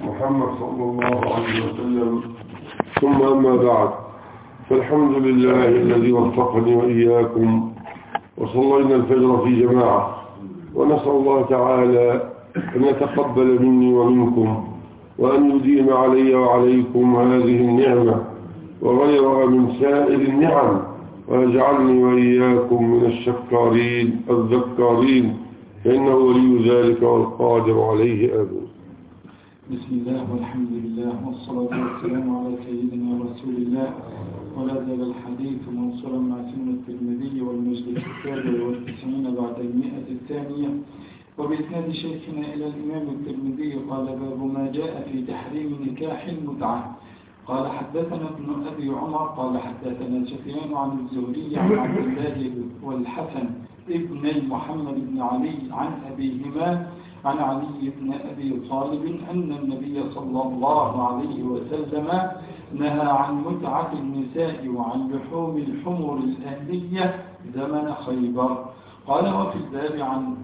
محمد صلى الله عليه وسلم. ثم أما بعد، فالحمد لله الذي وفقني وإياكم وصلينا الفجر في جماعة، ونسأل الله تعالى أن يتقبل مني ومنكم، وأن يديم علي وعليكم هذه النعمة وغيرها من سائر النعم، ويجعلني وإياكم من الشكارين الذكارين، فإنه ولي ذلك والقادر عليه. آمين. بسم الله والحمد لله والصلاة والسلام على سيدنا رسول الله. ولا زال الحديث موصولا مع سنة الترمذي والمجلس 97 بعد 100 وبإسناد شيخنا إلى الإمام الترمذي قال: باب ما جاء في تحريم نكاح المتعة. قال: حدثنا ابن أبي عمر قال: حدثنا سفيان عن الزهري عن عبد الله والحسن ابن محمد بن علي عن أبيهما عن علي بن أبي طالب أن النبي صلى الله عليه وسلم نهى عن متعة النساء وعن لحوم الحمر الأهلية زمن خيبر. قال: وفي الباب عن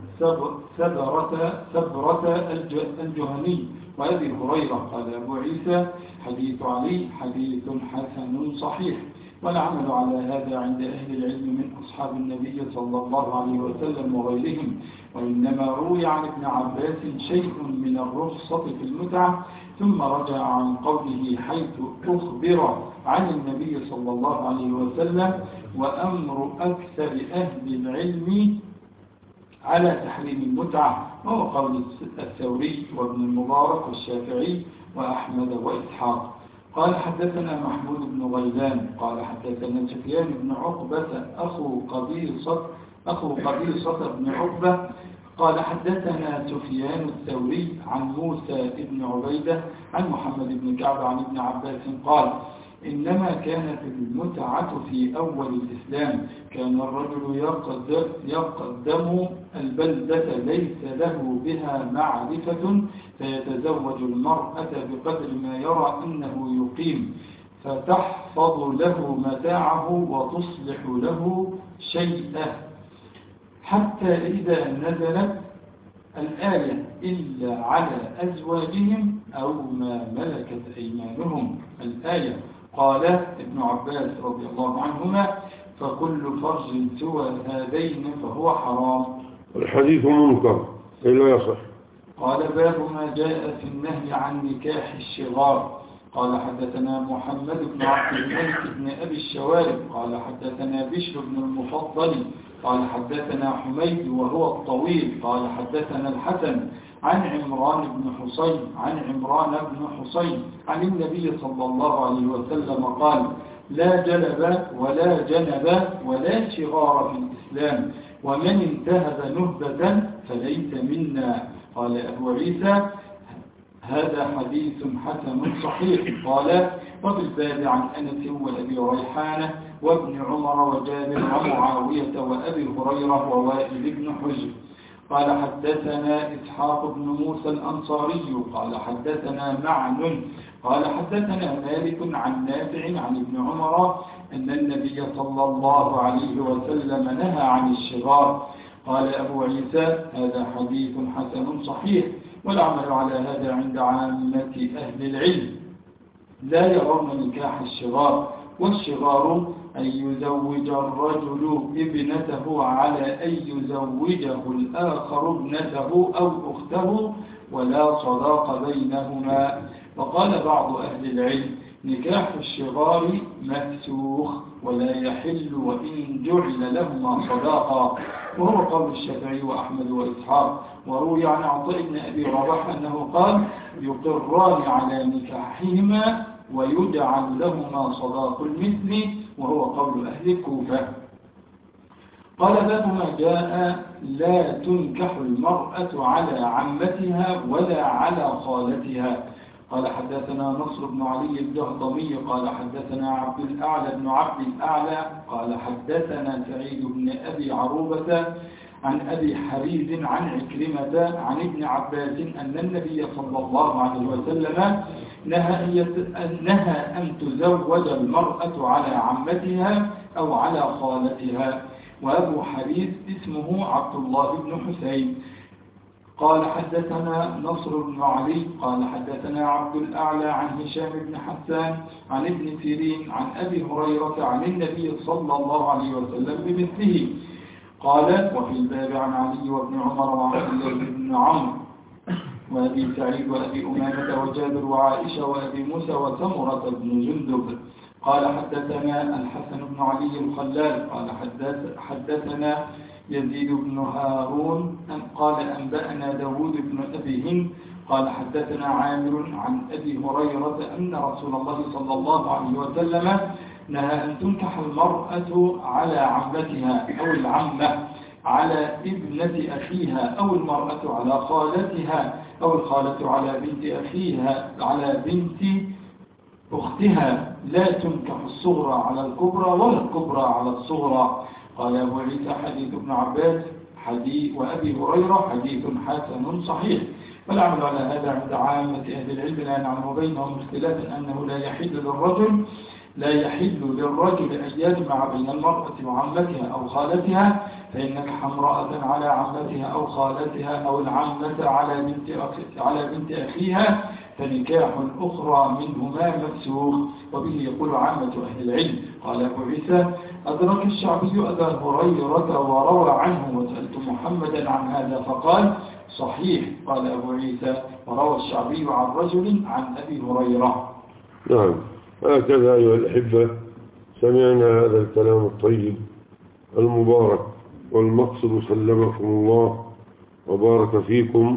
سبرة الجهني وأبي هريرة. قال أبو عيسى: حديث علي حديث حسن صحيح. والعمل على هذا عند أهل العلم من أصحاب النبي صلى الله عليه وسلم وغيرهم. وإنما روي عن ابن عباس شيء من الرخصة في المتعة، ثم رجع عن قوله حيث أخبر عن النبي صلى الله عليه وسلم. وأمر أكثر أهل العلم على تحريم المتعة، وهو قول الثوري وابن المبارك والشافعي وأحمد وإسحاق. قال: حدثنا محمود بن غيلان قال: حدثنا سفيان بن عقبة أخو قبيصة بن عقبة قال: حدثنا سفيان الثوري عن موسى بن عبيدة عن محمد بن كعب عن ابن عباس قال: إنما كانت المتعة في أول الإسلام، كان الرجل يقدم البلدة ليس له بها معرفة، فيتزوج المرأة بقدر ما يرى أنه يقيم، فتحفظ له متاعه وتصلح له شيئه، حتى إذا نزلت الآية إلا على أزواجهم أو ما ملكت أيمانهم الآية. قال ابن عباس رضي الله عنهما: فكل فرج سوى هذين فهو حرام. الحديث منكر لا يصح. قال: باب ما جاء في النهي عن نكاح الشغار. قال: حدثنا محمد بن عبد الملك بن أبي الشوارب قال: حدثنا بشر بن المفضل قال: حدثنا حميد وهو الطويل قال: حدثنا الحسن عن عمران بن حسين عن النبي صلى الله عليه وسلم قال: لا جلب ولا جنب ولا شغار في الإسلام، ومن انتهب نهبة فليس منا. قال أبو عيسى: هذا حديث حسن صحيح. قال: وفي الباب عن أنس وأبي ريحانة وابن عمر وجابر ومعاوية وأبي هريرة ووائل بن حجر. قال: حدثنا إسحاق بن موسى الأنصاري قال: حدثنا معن قال: حدثنا مالك عن نافع عن ابن عمر أن النبي صلى الله عليه وسلم نهى عن الشغار. قال أبو عيسى: هذا حديث حسن صحيح. والعمل على هذا عند عامة أهل العلم، لا يرون نكاح الشغار. والشغار أن يزوج الرجل ابنته على أن يزوجه الآخر ابنته أو أخته، ولا صداق بينهما. وقال بعض أهل العلم: نكاح الشغار مفسوخ ولا يحل وإن جعل لهما صداقا، وهو قول الشافعي وأحمد وإسحاق. وروي عن عطاء بن أبي رباح أنه قال: يقران على نكاحهما ويجعل لهما صداق المثل، وهو قول أهل الكوفة. قال: باب ما جاء لا تنكح المرأة على عمتها ولا على خالتها. قال: حدثنا نصر بن علي الجهضمي قال: حدثنا عبد الأعلى بن عبد الأعلى قال: حدثنا سعيد بن أبي عروبة عن أبي حريز عن عكرمة عن ابن عباس أن النبي صلى الله عليه وسلم نهى أن تزوج المرأة على عمتها أو على خالتها. وأبو حريز اسمه عبد الله بن حسين. قال حدثنا نصر بن علي قال حدثنا عبد الأعلى عن هشام بن حسان عن ابن سيرين عن أبي هريرة عن النبي صلى الله عليه وسلم بمثله. قال وفي الباب عن علي وابن عمر وعبد الله بن عمرو وأبي سعيد وأبي أمامة وجابر وعائشة وأبي موسى وسمرة بن جندب. قال حدثنا الحسن بن علي الخلال قال حدثنا يزيد بن هارون قال أنبأنا داود بن أبي هند قال حدثنا عامر عن أبي هريرة أن رسول الله صلى الله عليه وسلم نهى أن تنكح المرأة على عمتها أو العمة على ابنة أخيها أو المرأة على خالتها أو الخالة على بنت أخيها على بنت أختها، لا تنكح الصغرى على الكبرى ولا الكبرى على الصغرى. قال أبو عيسى حديث ابن عباس وأبي هريرة حديث حسن صحيح. والعمل على هذا عند عامة أهل العلم لا نعلم بينهم اختلافا أنه لا يحل للرجل أن يجمع بين المرأة وعمتها أو خالتها، فإن نكح امرأة على عمتها أو خالتها أو العمة على بنت أخيها فنكاح الأخرى منهما مفسوخ. وبه يقول عامة أهل العلم. قال أبو عيسى أدرك الشعبي أبا هريرة وروى عنه وسألت محمدا عن هذا فقال صحيح. قال أبو عيسى وروى الشعبي عن رجل عن أبي هريرة. نعم، هكذا أيها الأحبة سمعنا هذا الكلام الطيب المبارك، والمقصد سلمكم الله وبارك فيكم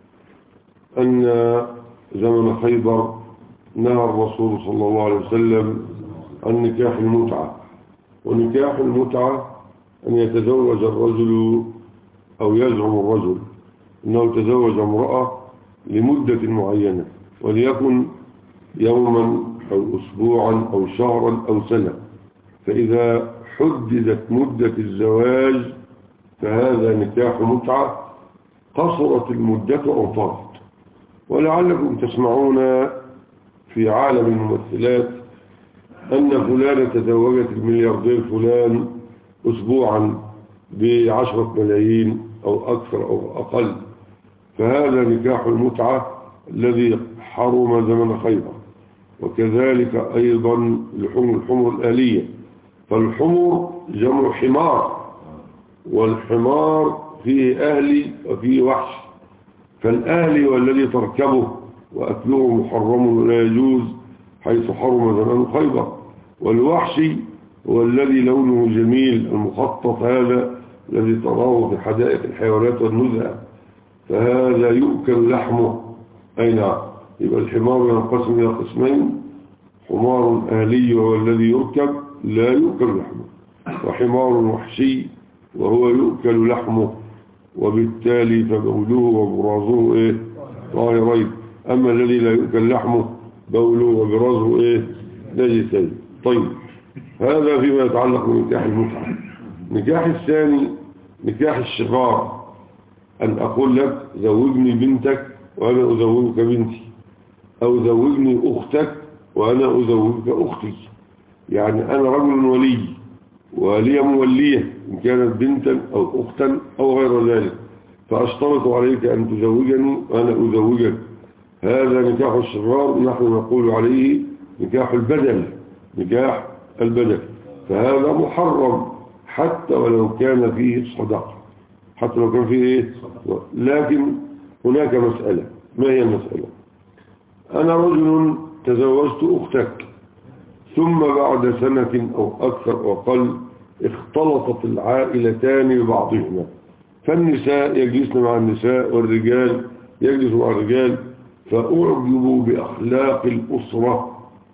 أن زمن خيبر نهى الرسول صلى الله عليه وسلم عن نكاح المتعة. ونكاح المتعة أن يتزوج الرجل أو يزعم الرجل أنه تزوج امرأة لمدة معينة، وليكن يوما أو أسبوعا أو شهرا أو سنة، فإذا حددت مدة الزواج فهذا نكاح متعة، قصرت المدة أو طالت. ولعلكم تسمعون في عالم الممثلات أن فلانة تزوجت الملياردير فلان أسبوعا ب10 ملايين أو أكثر أو أقل، فهذا نكاح المتعة الذي حرم زمن خيبر. وكذلك أيضا الحمر الآلية، فالحمر جمع حمار، والحمار فيه أهلي وفيه وحش، فالأهلي والذي تركبه وأكله محرم ولا يجوز حيث حرم زمان خيبر، والوحشي هو الذي لونه جميل المخطط هذا الذي تراه في حدائق الحيوانات والنزهة، فهذا يؤكل لحمه. أي نعم، يبقى الحمار ينقسم إلى قسمين: حمار أهلي وهو الذي يركب لا يؤكل لحمه، وحمار وحشي وهو يؤكل لحمه، وبالتالي فبوله وبرازه طاهرين. أما الذي لا يؤكل لحمه بوله وبرازه نجسين. طيب، هذا فيما يتعلق بنكاح المتعة. نكاح الثاني نكاح الشغار، أن أقول لك زوجني بنتك وأنا أزوجك بنتي، أو زوجني أختك وأنا أزوجك أختي. يعني أنا رجل ولي ولي مولية إن كانت بنتا أو أختا أو غير ذلك، فأشترط عليك أن تزوجني وأنا أزوجك. هذا نكاح الشغار، نحن نقول عليه نكاح البدل، نكاح البدل، فهذا محرم حتى ولو كان فيه صدقة، حتى لو كان فيه لكن هناك مسألة. ما هي المسألة؟ أنا رجل تزوجت أختك، ثم بعد سنة أو أكثر أو أقل اختلطت العائلتان ببعضهما، فالنساء يجلسن مع النساء والرجال يجلس مع الرجال، فأعجبوا بأخلاق الأسرة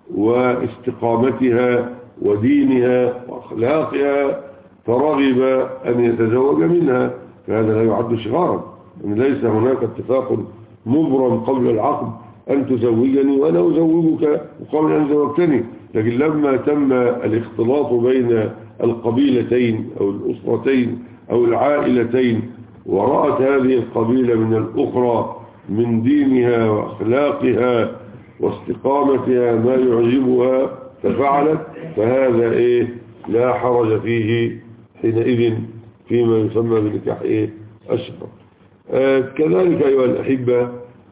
واستقامتها ودينها وأخلاقها، فرغب أن يتزوج منها، فهذا لا يعد شغارا. يعني ليس هناك اتفاق مبرم قبل العقد أن تزوجني وأنا أزوجك وقبل أن زوجتني، لكن لما تم الاختلاط بين القبيلتين أو الأسرتين أو العائلتين، ورأت هذه القبيلة من الأخرى من دينها وأخلاقها واستقامتها ما يعجبها ففعلت، فهذا لا حرج فيه حينئذ فيما يسمى بنكاح الشغار. كذلك أيها الأحبة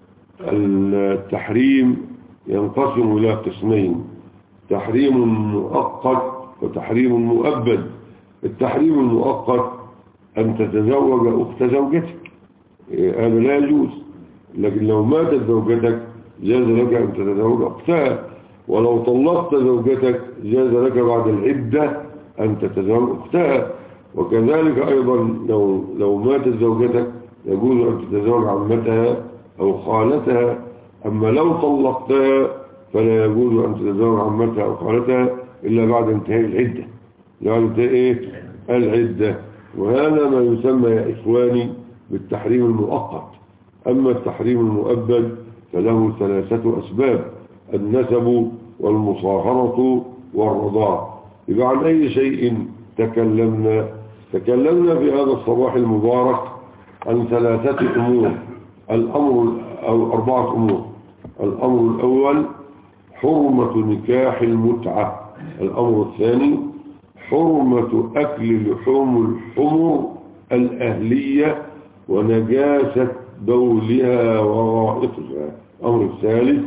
التحريم ينقسم إلى قسمين: تحريم مؤقت وتحريم مؤبد. التحريم المؤقت أن تتزوج أخت زوجتك، هذا لا يجوز، لكن لو ماتت زوجتك جاز لك أن تتزوج أختها، ولو طلقت زوجتك جاز لك بعد العدة أن تتزوج أختها. وكذلك أيضا لو ماتت زوجتك يجوز أن تتزوج عمتها أو خالتها. أما لو طلقتها فلا يجوز أن تتزوج عمتها أو خالتها إلا بعد انتهاء العدة، بعد انتهاء العدة. وهذا ما يسمى يا إخواني بالتحريم المؤقت. أما التحريم المؤبد فله 3 أسباب: النسب والمصاهرة والرضاع. إذا عن أي شيء تكلمنا في هذا الصباح المبارك عن 3 أمور، أو 4 أمور. الأمر الأول حرمة نكاح المتعة. الأمر الثاني حرمة أكل لحوم الحمر الأهلية ونجاسة بولها ورائقها. الأمر الثالث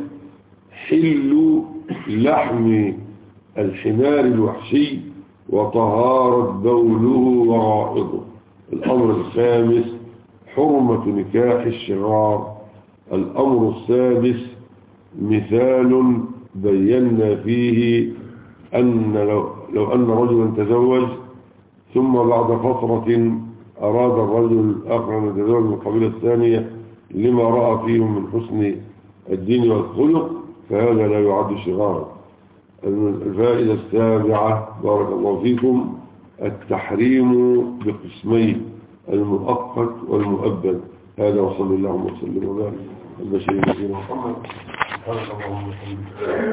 حل لحم الحمار الوحشي وطهارة بوله ورائقه. الأمر الخامس حرمة نكاح الشغار. الأمر السادس مثال بينا فيه أن لو أن رجلا تزوج ثم بعد فترة أراد الرجل الآخر أن يتزوج من القبيلة الثانية لما رأى فيهم من حسن الدين والخلق، فهذا لا يعد شغارا. الفائدة السابعة بارك الله فيكم التحريم بقسمين: المؤقت والمؤبد. هذا وصلى الله وسلم وبارك على سيدنا محمد.